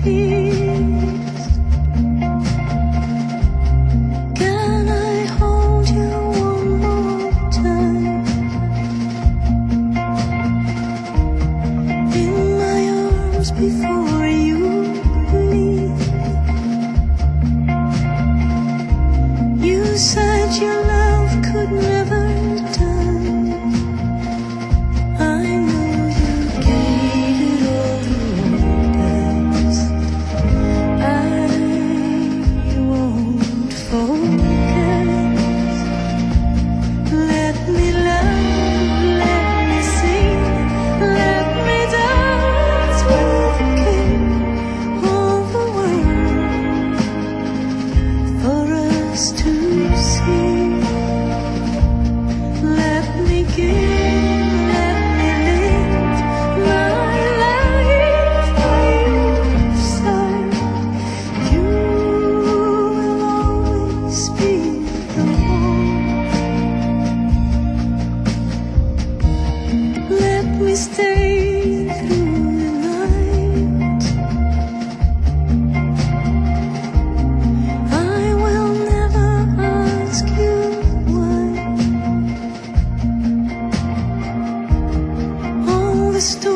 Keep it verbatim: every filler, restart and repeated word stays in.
peace. Can I hold you one more time in my arms before you leave? You said your love could never die. I know you gave it all your best. I won't forget. Let me love, let me sing, let me dance with the king of the world for us to see. Let me give, let me live my life by your side. You will always be the one. Let me stay through the night. I will never ask you why. All the stories